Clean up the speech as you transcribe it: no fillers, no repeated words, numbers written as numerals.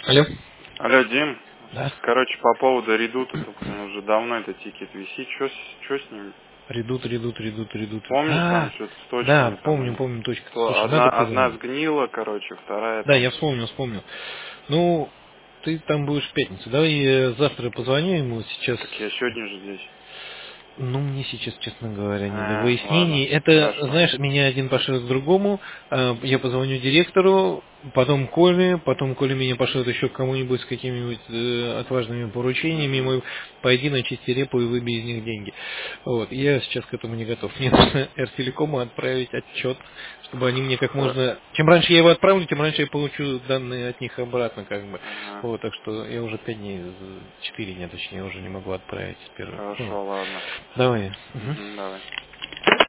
Алло. Алло, Дим. Да. Короче, по поводу редута, только уже давно этот тикет висит. Что с ним? Редут. Помнишь, там что-то с Да, точками там помню, они. точка. То Слушай, надо одна позвонить. сгнила, короче, вторая Да, я там. вспомнил. Ну, ты там будешь в пятницу. Давай я завтра позвоню ему сейчас. Так я сегодня же здесь. Ну, мне сейчас, честно говоря, не до выяснений. Ладно, Это, хорошо. знаешь, меня один пошлет к другому, я позвоню директору, потом Коля меня пошлет еще к кому-нибудь с какими-нибудь отважными поручениями, Угу. мой, пойди начисти репу и выбей из них деньги. Вот, я сейчас к этому не готов. Мне нужно Ртелекому отправить отчет, чтобы они мне как можно... Чем раньше я его отправлю, тем раньше я получу данные от них обратно, как бы. Ага. Вот, так что я уже 5 дней, 4 дня, точнее, уже не могу отправить с первого. Ну, Хорошо, ладно. давай. Мгм. Угу, давай.